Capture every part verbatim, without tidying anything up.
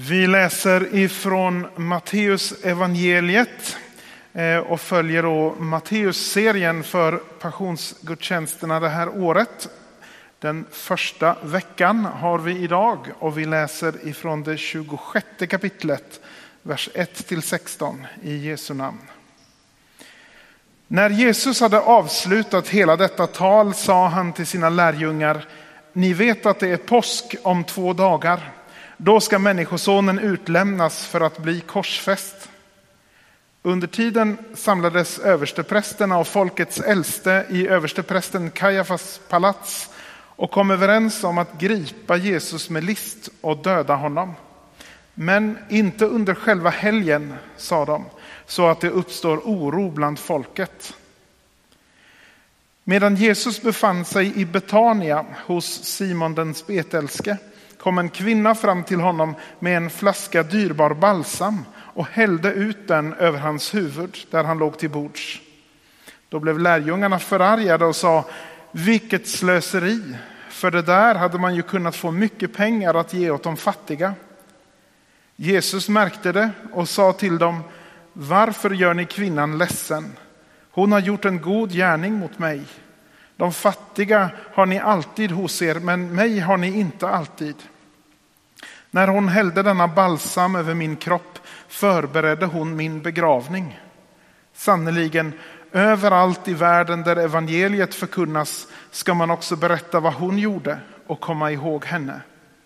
Vi läser ifrån Matteus evangeliet och följer då Matteus-serien för passionsgudstjänsterna det här året. Den första veckan har vi idag och vi läser ifrån det tjugosjätte kapitlet, vers ett till sexton i Jesu namn. När Jesus hade avslutat hela detta tal sa han till sina lärjungar: ni vet att det är påsk om två dagar. Då ska människosonen utlämnas för att bli korsfäst. Under tiden samlades översteprästerna och folkets äldste i översteprästen Kajafas palats och kom överens om att gripa Jesus med list och döda honom. Men inte under själva helgen, sa de, så att det uppstår oro bland folket. Medan Jesus befann sig i Betania hos Simon den spetälske kom en kvinna fram till honom med en flaska dyrbar balsam och hällde ut den över hans huvud där han låg till bords. Då blev lärjungarna förargade och sa: vilket slöseri, för det där hade man ju kunnat få mycket pengar att ge åt de fattiga. Jesus märkte det och sa till dem: varför gör ni kvinnan ledsen? Hon har gjort en god gärning mot mig. De fattiga har ni alltid hos er, men mig har ni inte alltid. När hon hällde denna balsam över min kropp förberedde hon min begravning. Sannoliken, överallt i världen där evangeliet förkunnas ska man också berätta vad hon gjorde och komma ihåg henne.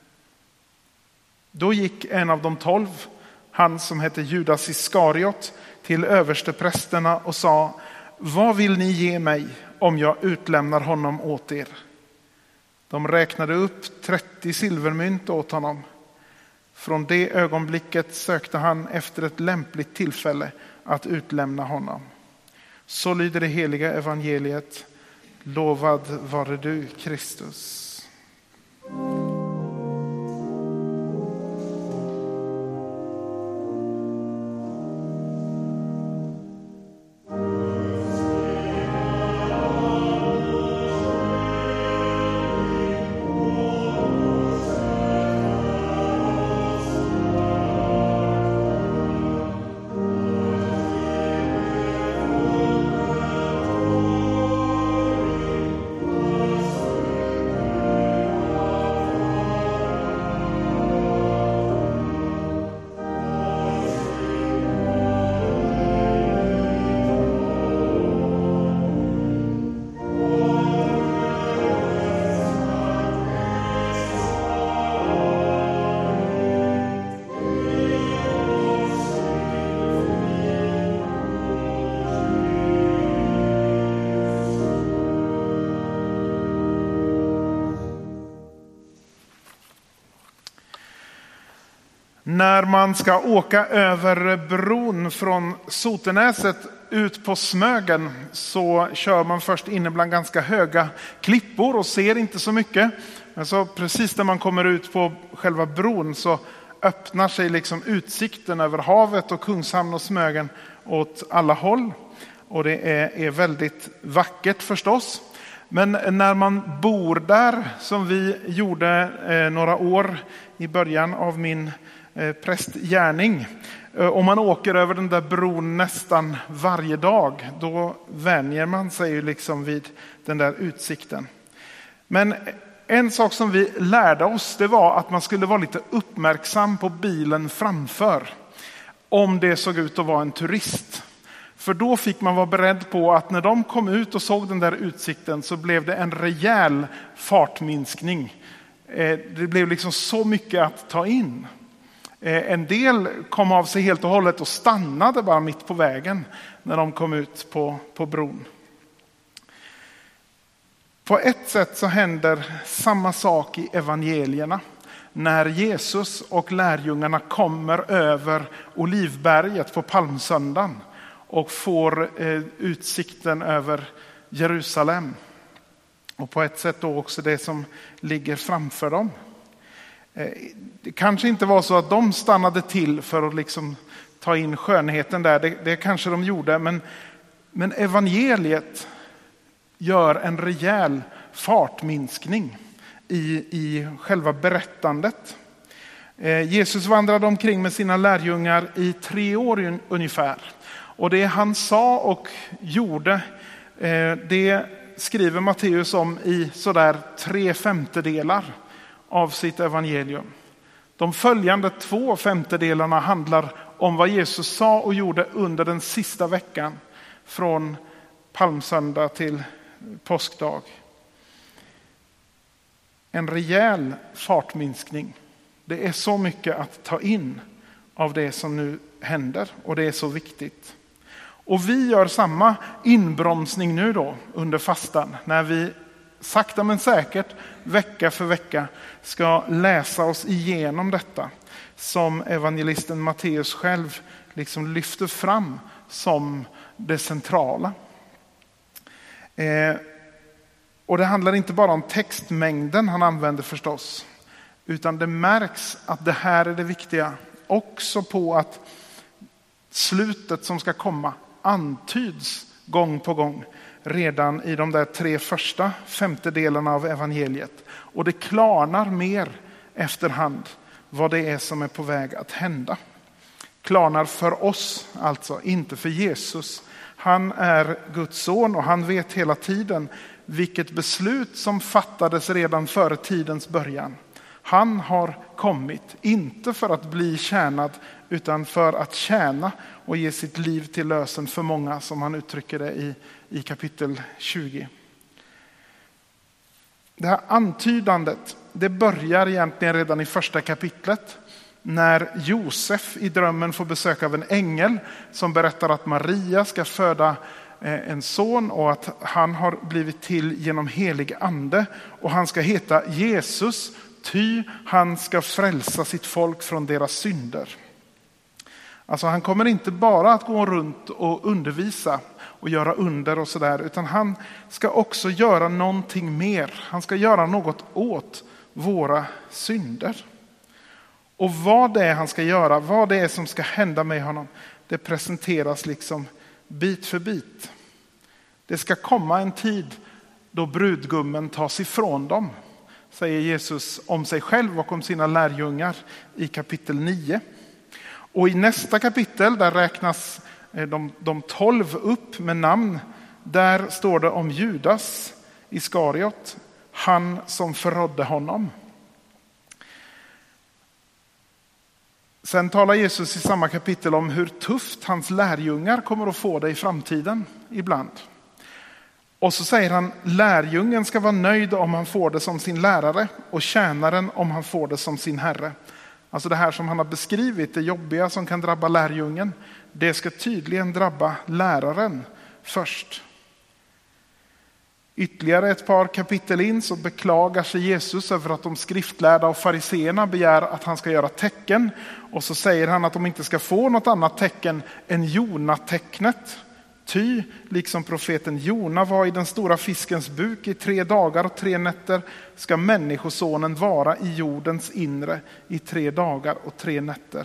Då gick en av de tolv, han som hette Judas Iskariot, till översteprästerna och sa: vad vill ni ge mig om jag utlämnar honom åt er? De räknade upp trettio silvermynt åt honom. Från det ögonblicket sökte han efter ett lämpligt tillfälle att utlämna honom. Så lyder det heliga evangeliet. Lovad vare du, Kristus. När man ska åka över bron från Sotenäset ut på Smögen så kör man först inne bland ganska höga klippor och ser inte så mycket. Men så precis när man kommer ut på själva bron så öppnar sig liksom utsikten över havet och Kungshamn och Smögen åt alla håll. Och det är, är väldigt vackert förstås. Men när man bor där, som vi gjorde eh, några år i början av min prästgärning, om man åker över den där bron nästan varje dag, då vänjer man sig ju liksom vid den där utsikten. Men en sak som vi lärde oss, det var att man skulle vara lite uppmärksam på bilen framför, om det såg ut att vara en turist. För då fick man vara beredd på att när de kom ut och såg den där utsikten så blev det en rejäl fartminskning. Det blev liksom så mycket att ta in. En del kom av sig helt och hållet och stannade bara mitt på vägen när de kom ut på, på bron. På ett sätt så händer samma sak i evangelierna. När Jesus och lärjungarna kommer över Olivberget på palmsöndagen och får eh, utsikten över Jerusalem. Och på ett sätt då också det som ligger framför dem. Det kanske inte var så att de stannade till för att liksom ta in skönheten där. Det, det kanske de gjorde. Men, men evangeliet gör en rejäl fartminskning i, i själva berättandet. Jesus vandrade omkring med sina lärjungar i tre år ungefär. Och det han sa och gjorde, det skriver Matteus om i sådär tre femtedelar av sitt evangelium. De följande två femtedelarna handlar om vad Jesus sa och gjorde under den sista veckan från palmsöndag till påskdag. En rejäl fartminskning. Det är så mycket att ta in av det som nu händer och det är så viktigt. Och vi gör samma inbromsning nu då under fastan när vi sakta men säkert vecka för vecka ska läsa oss igenom detta som evangelisten Matteus själv liksom lyfter fram som det centrala. Eh, och det handlar inte bara om textmängden han använder förstås, utan det märks att det här är det viktiga också på att slutet som ska komma antyds gång på gång redan i de där tre första femtedelarna av evangeliet. Och det klarnar mer efterhand vad det är som är på väg att hända. Klarnar för oss alltså, inte för Jesus. Han är Guds son och han vet hela tiden vilket beslut som fattades redan före tidens början. Han har kommit, inte för att bli tjänad utan för att tjäna och ge sitt liv till lösen för många, som han uttrycker det i, i kapitel tjugo. Det här antydandet, det börjar egentligen redan i första kapitlet när Josef i drömmen får besök av en ängel som berättar att Maria ska föda en son och att han har blivit till genom helig ande och han ska heta Jesus, ty han ska frälsa sitt folk från deras synder. Alltså han kommer inte bara att gå runt och undervisa och göra under och sådär, utan han ska också göra någonting mer. Han ska göra något åt våra synder. Och vad det är han ska göra, vad det är som ska hända med honom, det presenteras liksom bit för bit. Det ska komma en tid då brudgummen tas ifrån dem, säger Jesus om sig själv och om sina lärjungar i kapitel nio. Och i nästa kapitel där räknas de, de tolv upp med namn. Där står det om Judas Iskariot, han som förrådde honom. Sen talar Jesus i samma kapitel om hur tufft hans lärjungar kommer att få det i framtiden ibland. Och så säger han, lärjungen ska vara nöjd om han får det som sin lärare och tjänaren om han får det som sin herre. Alltså det här som han har beskrivit, det jobbiga som kan drabba lärjungen, det ska tydligen drabba läraren först. Ytterligare ett par kapitel in så beklagar sig Jesus över att de skriftlärda och fariseerna begär att han ska göra tecken. Och så säger han att de inte ska få något annat tecken än Jona-tecknet. Ty, liksom profeten Jona var i den stora fiskens buk i tre dagar och tre nätter, ska människosonen vara i jordens inre i tre dagar och tre nätter.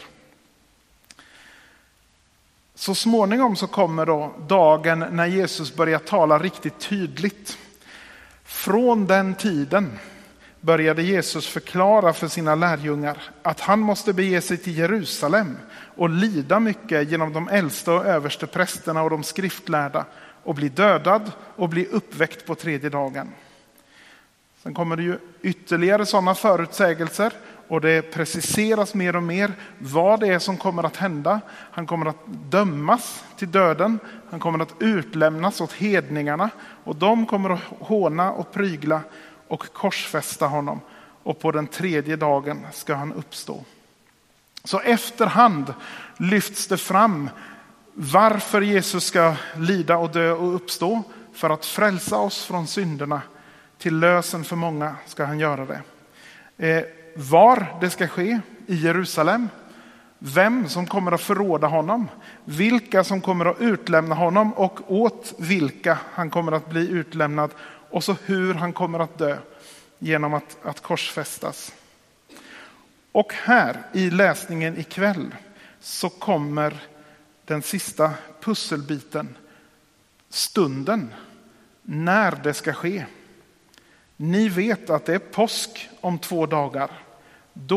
Så småningom så kommer då dagen när Jesus börjar tala riktigt tydligt. Från den tiden började Jesus förklara för sina lärjungar att han måste bege sig till Jerusalem och lida mycket genom de äldsta och överste prästerna och de skriftlärda och bli dödad och bli uppväckt på tredje dagen. Sen kommer det ju ytterligare sådana förutsägelser och det preciseras mer och mer vad det är som kommer att hända. Han kommer att dömas till döden, han kommer att utlämnas åt hedningarna och de kommer att håna och prygla och korsfästa honom, och på den tredje dagen ska han uppstå. Så efterhand lyfts det fram varför Jesus ska lida och dö och uppstå. För att frälsa oss från synderna, till lösen för många ska han göra det. Eh, var det ska ske, i Jerusalem. Vem som kommer att förråda honom, vilka som kommer att utlämna honom och åt vilka han kommer att bli utlämnad. Och så hur han kommer att dö genom att, att korsfästas. Och här i läsningen ikväll så kommer den sista pusselbiten. Stunden när det ska ske. Ni vet att det är påsk om två dagar. Då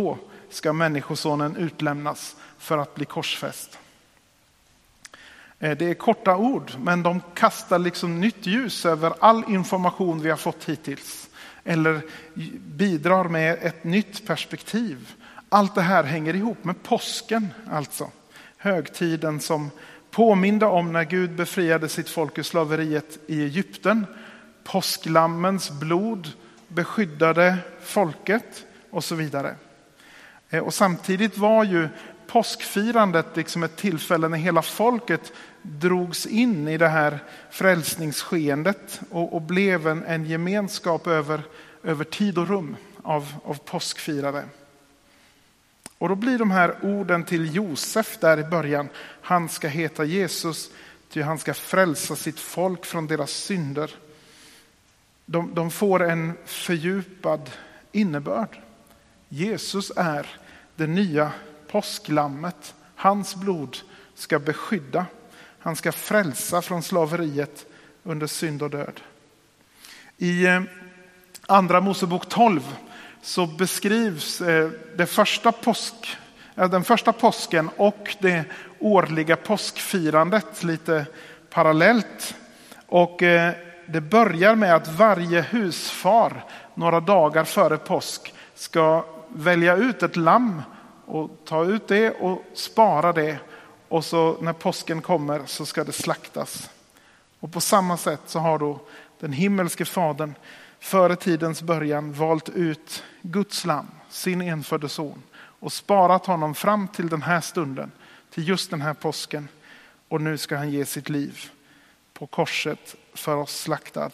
ska människosonen utlämnas för att bli korsfäst. Det är korta ord, men de kastar liksom nytt ljus över all information vi har fått hittills. Eller bidrar med ett nytt perspektiv. Allt det här hänger ihop med påsken, alltså. Högtiden som påminde om när Gud befriade sitt folk ur slaveriet i Egypten. Påsklammens blod beskyddade folket och så vidare. Och samtidigt var ju påskfirandet liksom ett tillfälle när hela folket drogs in i det här frälsningsskeendet och, och blev en, en gemenskap över, över tid och rum av, av påskfirare. Och då blir de här orden till Josef där i början: han ska heta Jesus, ty han ska frälsa sitt folk från deras synder. De, de får en fördjupad innebörd. Jesus är det nya påsklammet. Hans blod ska beskydda. Han ska frälsa från slaveriet under synd och död. I andra Mosebok tolv så beskrivs det första påsk, den första påsken och det årliga påskfirandet lite parallellt. Och det börjar med att varje husfar några dagar före påsk ska välja ut ett lamm och ta ut det och spara det. Och så när påsken kommer så ska det slaktas. Och på samma sätt så har då den himmelske fadern före tidens början valt ut Guds lamm, sin enfödde son, och sparat honom fram till den här stunden, till just den här påsken. Och nu ska han ge sitt liv på korset för oss slaktad.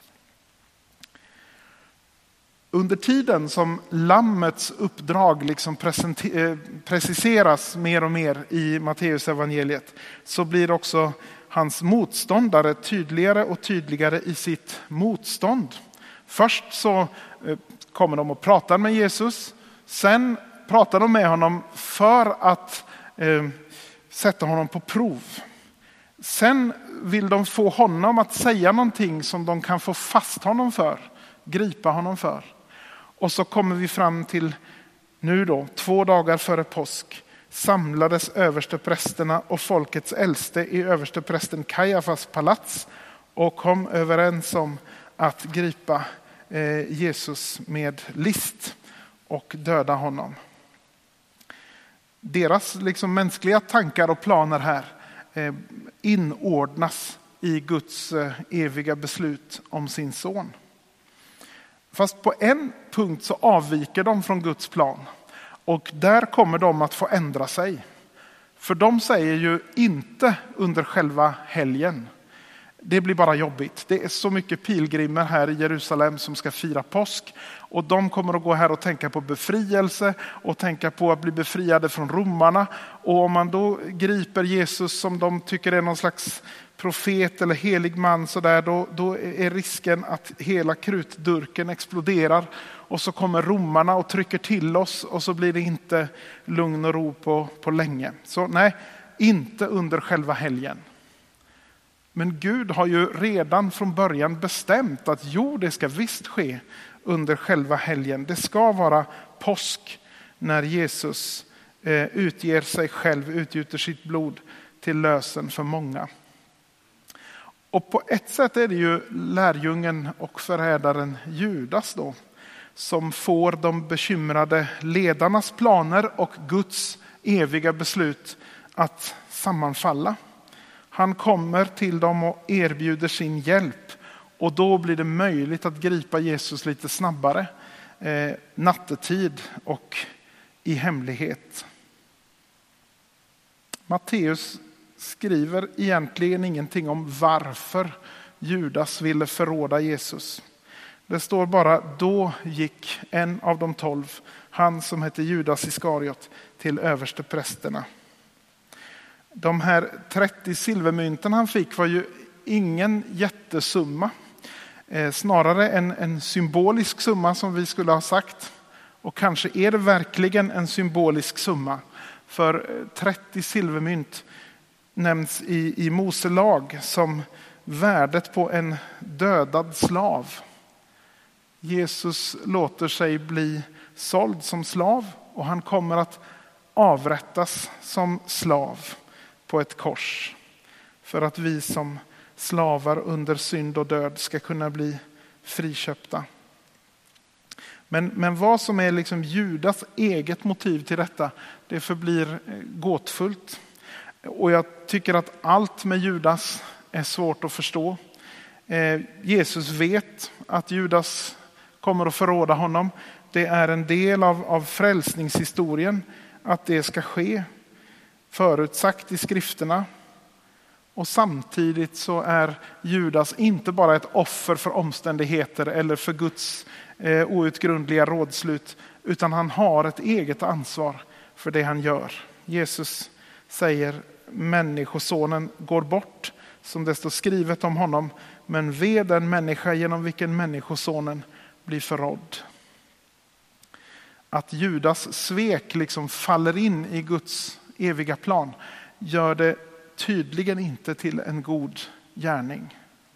Under tiden som lammets uppdrag liksom preciseras mer och mer i Matteus evangeliet, så blir också hans motståndare tydligare och tydligare i sitt motstånd. Först så kommer de och pratar med Jesus. Sen pratar de med honom för att eh, sätta honom på prov. Sen vill de få honom att säga någonting som de kan få fast honom för. Gripa honom för. Och så kommer vi fram till nu då, två dagar före påsk, samlades översteprästerna och folkets äldste i översteprästen Kajafas palats och kom överens om att gripa Jesus med list och döda honom. Deras liksom mänskliga tankar och planer här inordnas i Guds eviga beslut om sin son. Fast på en punkt så avviker de från Guds plan. Och där kommer de att få ändra sig. För de säger ju inte under själva helgen. Det blir bara jobbigt. Det är så mycket pilgrimer här i Jerusalem som ska fira påsk. Och de kommer att gå här och tänka på befrielse och tänka på att bli befriade från romarna. Och om man då griper Jesus som de tycker är någon slags profet eller helig man, så där, då, då är risken att hela krutdurken exploderar. Och så kommer romarna och trycker till oss och så blir det inte lugn och ro på, på länge. Så nej, inte under själva helgen. Men Gud har ju redan från början bestämt att jo, det ska visst ske under själva helgen. Det ska vara påsk när Jesus eh, utger sig själv, utgjuter sitt blod till lösen för många. Och på ett sätt är det ju lärjungen och förrädaren Judas då, som får de bekymrade ledarnas planer och Guds eviga beslut att sammanfalla. Han kommer till dem och erbjuder sin hjälp. Och då blir det möjligt att gripa Jesus lite snabbare. Eh, nattetid och i hemlighet. Matteus skriver egentligen ingenting om varför Judas ville förråda Jesus. Det står bara, då gick en av de tolv, han som hette Judas Iskariot, till översteprästerna. De här trettio silvermynten han fick var ju ingen jättesumma. Eh, snarare en, en symbolisk summa som vi skulle ha sagt. Och kanske är det verkligen en symbolisk summa. För trettio silvermynt nämns i, i Mose lag som värdet på en dödad slav. Jesus låter sig bli såld som slav och han kommer att avrättas som slav på ett kors för att vi som slavar under synd och död ska kunna bli friköpta. Men, men vad som är liksom Judas eget motiv till detta, det förblir gåtfullt. Och jag tycker att allt med Judas är svårt att förstå. Eh, Jesus vet att Judas kommer att förråda honom. Det är en del av, av frälsningshistorien att det ska ske, förutsagt i skrifterna. Och samtidigt så är Judas inte bara ett offer för omständigheter eller för Guds eh, outgrundliga rådslut, utan han har ett eget ansvar för det han gör. Jesus säger: människosonen går bort, som det står skrivet om honom, men ve den människa genom vilken människosonen blir förrådd. Att Judas svek liksom faller in i Guds eviga plan gör det tydligen inte till en god gärning.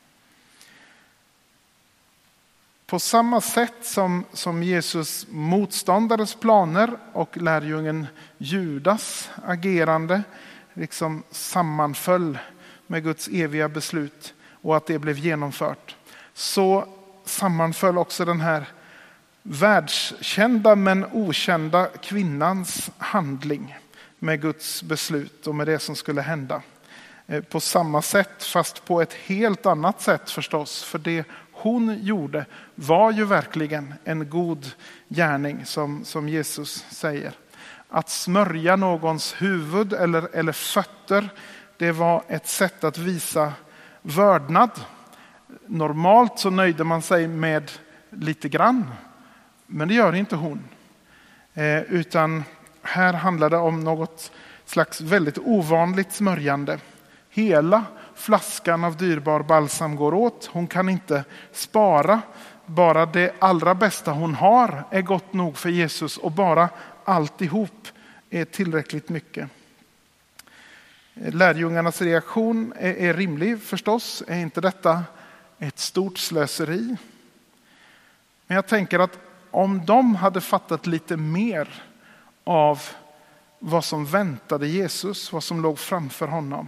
På samma sätt som, som Jesus motståndares planer och lärjungen Judas agerande liksom sammanföll med Guds eviga beslut och att det blev genomfört, så sammanföll också den här världskända men okända kvinnans handling med Guds beslut och med det som skulle hända. På samma sätt, fast på ett helt annat sätt förstås, för det hon gjorde var ju verkligen en god gärning, som, som Jesus säger. Att smörja någons huvud eller, eller fötter, det var ett sätt att visa vördnad. Normalt så nöjde man sig med lite grann, men det gör inte hon. Eh, utan här handlar det om något slags väldigt ovanligt smörjande. Hela flaskan av dyrbar balsam går åt. Hon kan inte spara. Bara det allra bästa hon har är gott nog för Jesus, och bara alltihop är tillräckligt mycket. Lärjungarnas reaktion är, är rimlig förstås. Är inte detta ett stort slöseri? Men jag tänker att om de hade fattat lite mer av vad som väntade Jesus, vad som låg framför honom.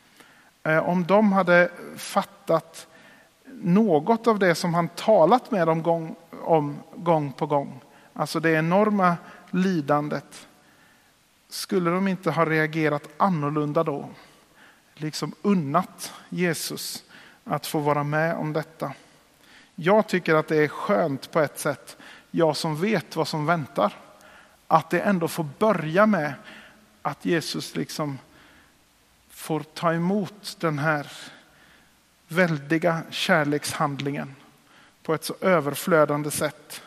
Om de hade fattat något av det som han talat med dem gång, om gång på gång, alltså det enorma lidandet, skulle de inte ha reagerat annorlunda då? Liksom unnat Jesus att få vara med om detta. Jag tycker att det är skönt på ett sätt, jag som vet vad som väntar, att det ändå får börja med att Jesus liksom får ta emot den här väldiga kärlekshandlingen på ett så överflödande sätt.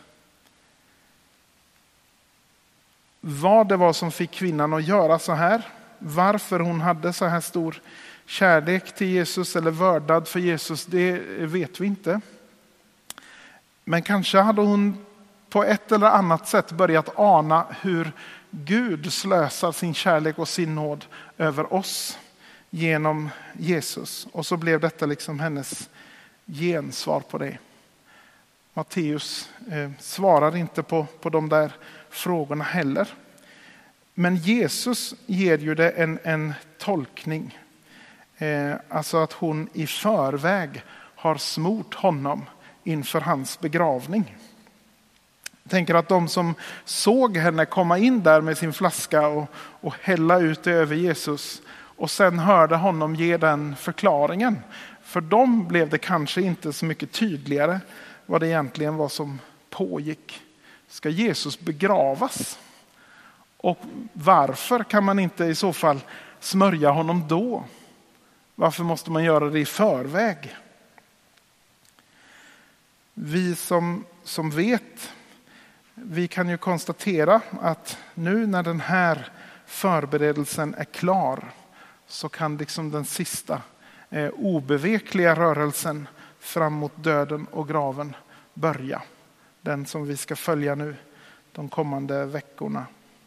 Vad det var som fick kvinnan att göra så här, varför hon hade så här stor kärlek till Jesus eller vördnad för Jesus, det vet vi inte. Men kanske hade hon på ett eller annat sätt börjat ana hur Gud slösar sin kärlek och sin nåd över oss genom Jesus. Och så blev detta liksom hennes gensvar på det. Matteus eh, svarar inte på, på de där frågorna heller. Men Jesus ger ju det en, en tolkning. Eh, alltså att hon i förväg har smort honom inför hans begravning. Jag tänker att de som såg henne komma in där med sin flaska och, och hälla ut det över Jesus och sen hörde honom ge den förklaringen. För dem blev det kanske inte så mycket tydligare vad det egentligen var som pågick. Ska Jesus begravas? Och varför kan man inte i så fall smörja honom då? Varför måste man göra det i förväg? Vi som, som vet, vi kan ju konstatera att nu när den här förberedelsen är klar, så kan liksom den sista eh, obevekliga rörelsen fram mot döden och graven börja. Den som vi ska följa nu de kommande veckorna.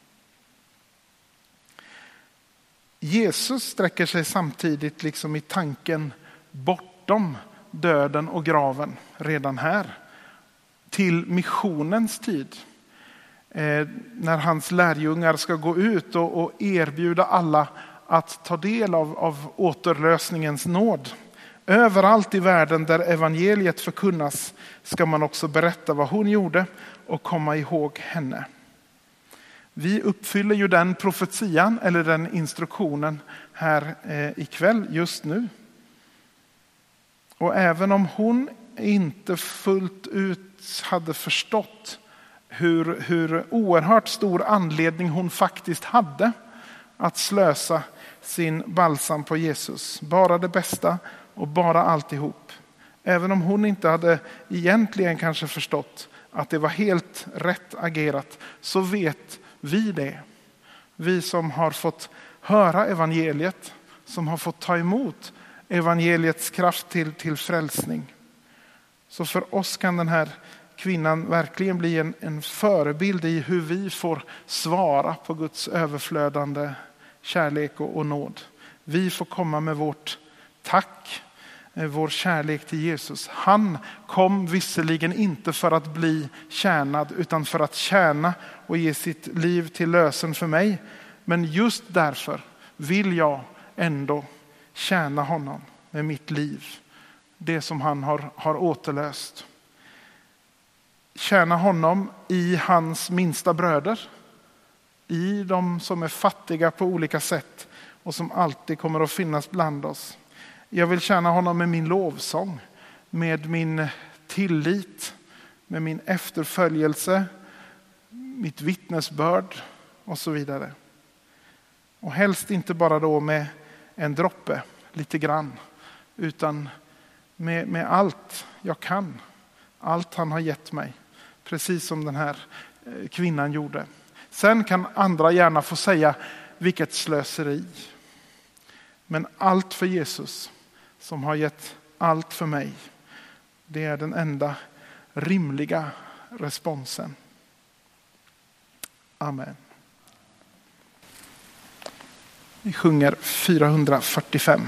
Jesus sträcker sig samtidigt liksom i tanken bortom döden och graven redan här till missionens tid. eh, när hans lärjungar ska gå ut och, och erbjuda alla att ta del av, av återlösningens nåd. Överallt i världen där evangeliet förkunnas ska man också berätta vad hon gjorde och komma ihåg henne. Vi uppfyller ju den profetian eller den instruktionen här eh, ikväll just nu. Och även om hon inte fullt ut hade förstått hur, hur oerhört stor anledning hon faktiskt hade att slösa sin balsam på Jesus. Bara det bästa och bara alltihop. Även om hon inte hade egentligen kanske förstått att det var helt rätt agerat, så vet vi det. Vi som har fått höra evangeliet, som har fått ta emot evangeliets kraft till, till frälsning. Så för oss kan den här kvinnan verkligen bli en, en förebild i hur vi får svara på Guds överflödande kärlek och, och nåd. Vi får komma med vårt tack, vår kärlek till Jesus. Han kom visserligen inte för att bli tjänad utan för att tjäna och ge sitt liv till lösen för mig. Men just därför vill jag ändå tjäna honom med mitt liv. Det som han har, har återlöst. Tjäna honom i hans minsta bröder. I de som är fattiga på olika sätt och som alltid kommer att finnas bland oss. Jag vill tjäna honom med min lovsång, med min tillit, med min efterföljelse, mitt vittnesbörd och så vidare. Och helst inte bara då med en droppe, lite grann, utan med, med allt jag kan. Allt han har gett mig, precis som den här kvinnan gjorde. Sen kan andra gärna få säga vilket slöseri. Men allt för Jesus som har gett allt för mig. Det är den enda rimliga responsen. Amen. Vi sjunger fyrahundrafyrtiofem.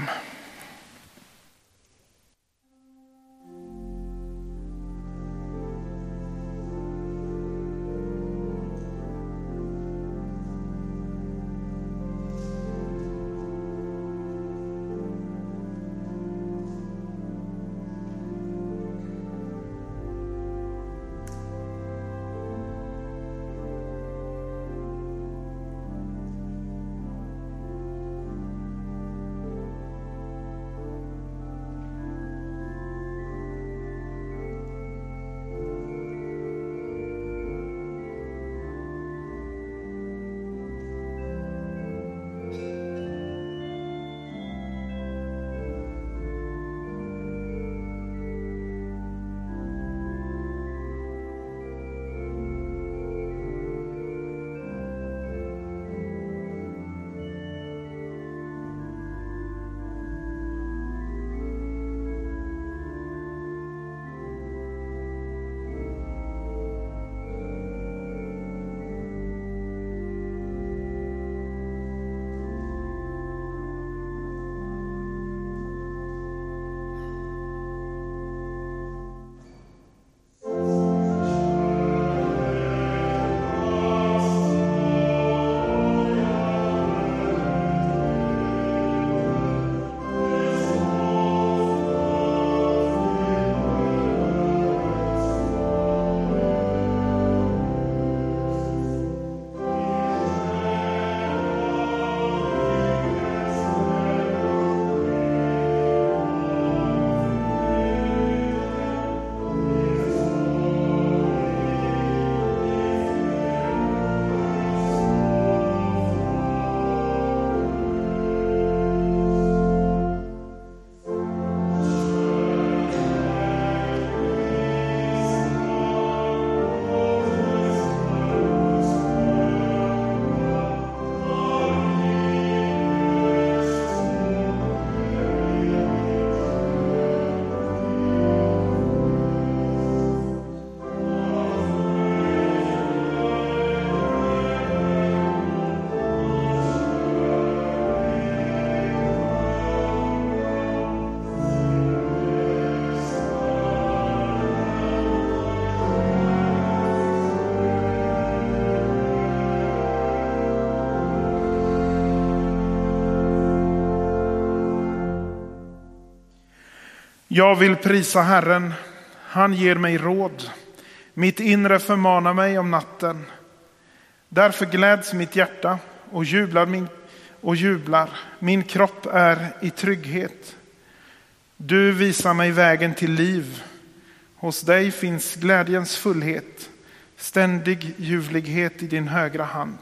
Jag vill prisa Herren, han ger mig råd. Mitt inre förmanar mig om natten. Därför gläds mitt hjärta och jublar min, och jublar. Min kropp är i trygghet. Du visar mig vägen till liv. Hos dig finns glädjens fullhet, ständig ljuvlighet i din högra hand.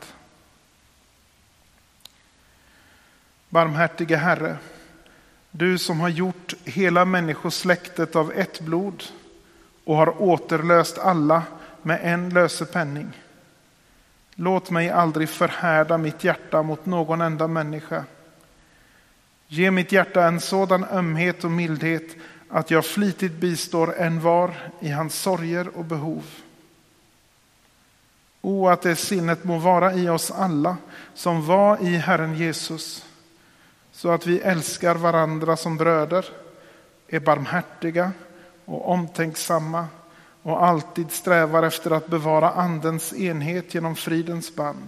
Barmhärtige Herre, du som har gjort hela människosläktet av ett blod och har återlöst alla med en lösepenning. Låt mig aldrig förhärda mitt hjärta mot någon enda människa. Ge mitt hjärta en sådan ömhet och mildhet att jag flitigt bistår en var i hans sorger och behov. O, att det sinnet må vara i oss alla som var i Herren Jesus, så att vi älskar varandra som bröder, är barmhärtiga och omtänksamma och alltid strävar efter att bevara andens enhet genom fridens band.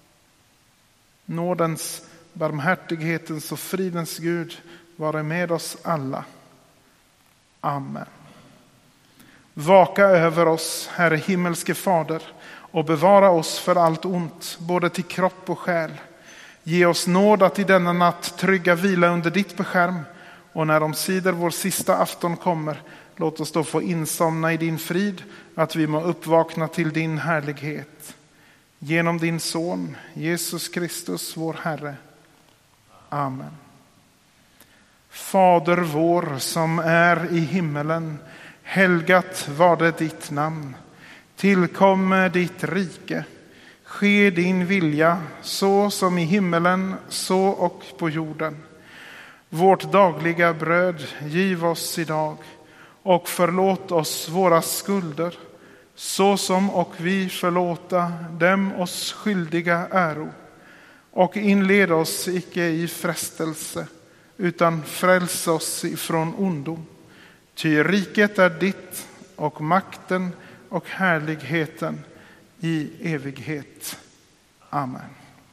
Nådens, barmhärtighetens och fridens Gud vare med oss alla. Amen. Vaka över oss, Herre himmelske Fader, och bevara oss för allt ont, både till kropp och själ. Ge oss nåd att i denna natt trygga vila under ditt beskärm, och när omsider vår sista afton kommer, låt oss då få insomna i din frid, att vi må uppvakna till din härlighet. Genom din son, Jesus Kristus, vår Herre. Amen. Fader vår som är i himmelen, helgat var det ditt namn. Tillkommer ditt rike. Ske din vilja, så som i himmelen, så och på jorden. Vårt dagliga bröd giv oss idag, och förlåt oss våra skulder, så som och vi förlåta dem oss skyldiga äro. Och inled oss icke i frestelse, utan fräls oss ifrån ondo. Ty riket är ditt, och makten och härligheten i evighet. Amen.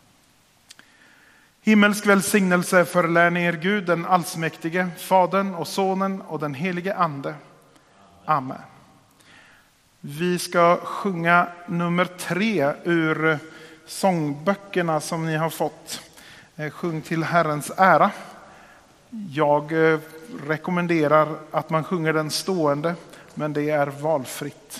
Himmelsk välsignelse förlär er Gud, den allsmäktige, Fadern och Sonen och den helige Ande. Amen. Vi ska sjunga nummer tre ur sångböckerna som ni har fått. Sjung till Herrens ära. Jag rekommenderar att man sjunger den stående, men det är valfritt.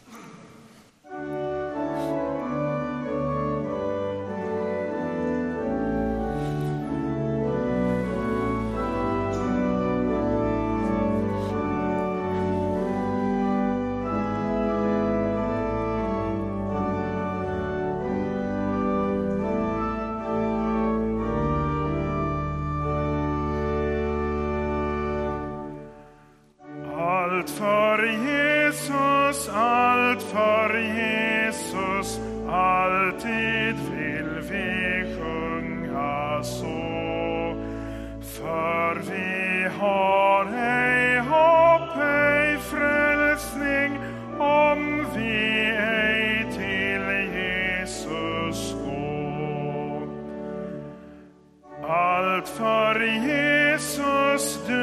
Allt för Jesus, allt för Jesus, alltid vill vi sjunga så. För vi har ej hopp, ej frälsning, om vi ej till Jesus går. Allt för Jesus, du